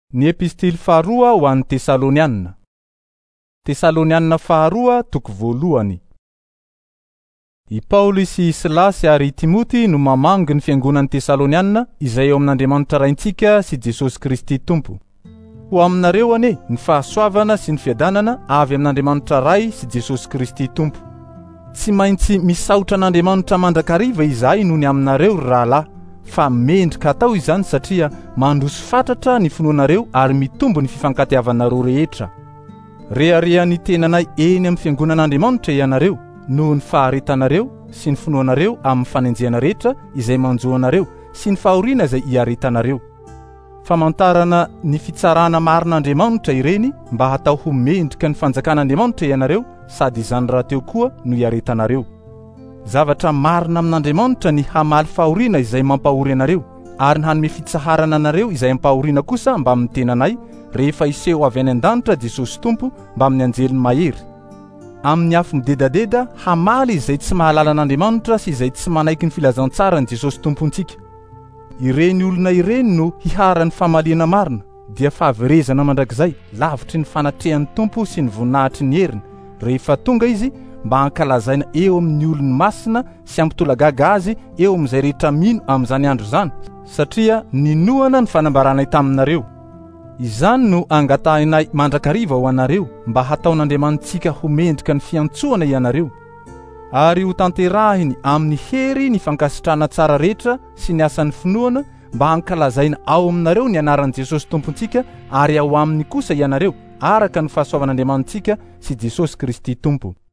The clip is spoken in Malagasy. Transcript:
Ny epistily faharoa ho an'ny Tesalonianina. Tesalonianina faharoa toko voalohany. I Pauly sy Silasy ary Timoty no mamangy ny fiangonan'ny Tesalonianina izay eo amin'Andriamanitra Raintsika sy Jesosy Kristy Tompo. Ho aminareo ane ny fahasoavana sy ny fiadanana avy amin'Andriamanitra Ray sy Jesosy Kristy Tompo. Tsy maintsy misaotra an'Andriamanitra mandrakariva izahay noho ny aminareo rahalahy, fa mendrika atao izany satria mandroso fatratra ny finoanareo ary mitombo ny fifankatiavanareo rehetra. Rehareha ny tenanay eny amin'ny fiangonan'Andriamanitra ianareo noho ny faharetanareo sy ny finoanareo amin'ny fanenjehana rehetra izay manjoanareo sy ny fahoriana izay iaretanareo. Famantarana ny fitsarana marin'Andriamanitra ireny mba hatao ho mendrika ny fanjakan'Andriamanitra ianareo sady izany raha teo koa no iaretanareo. Zavatra marina amin'Andriamanitra ny hamaly fahoriana izay mampahory anareo ary ny hanome fitsaharana anareo izay ampahoriana kosa mba amin'ny tenanay rehefa iseho avy any an-danitra Jesosy Tompo mba amin'ny anjeliny mahery. Amin'ny afo midedadeda hamaly izay tsy mahalala an'Andriamanitra sy izay tsy manaiky ny filazantsara ny Jesosy Tompontsika. Ireny olona ireny no hiharan'ny famaliana marina dia fahaverezana mandrakizay lavitry ny fanatrehan'ny Tompo sy ny voninahitry ny heriny rehefa tonga izy mba hankalazaina eo amin'ny olony masina sy ampitolagaga azy eo amin'izay rehetra mino amin'izany andro izany, satria ninoana ny fanambaranay taminareo. Izany no angatahinay mandrakariva ho anareo mba hataon'Andriamanitsika ho mendrika ny fiantsoana ianareo ary ho tanterahiny amin'ny hery ny fankasitrahana tsara rehetra sy ny asan'ny finoana mba hankalazaina ao aminareo ny anaran'i Jesosy Tompontsika ary ao aminy kosa ianareo araka ny fahasoavan'Andriamanitsika sy Jesosy Kristy Tompo.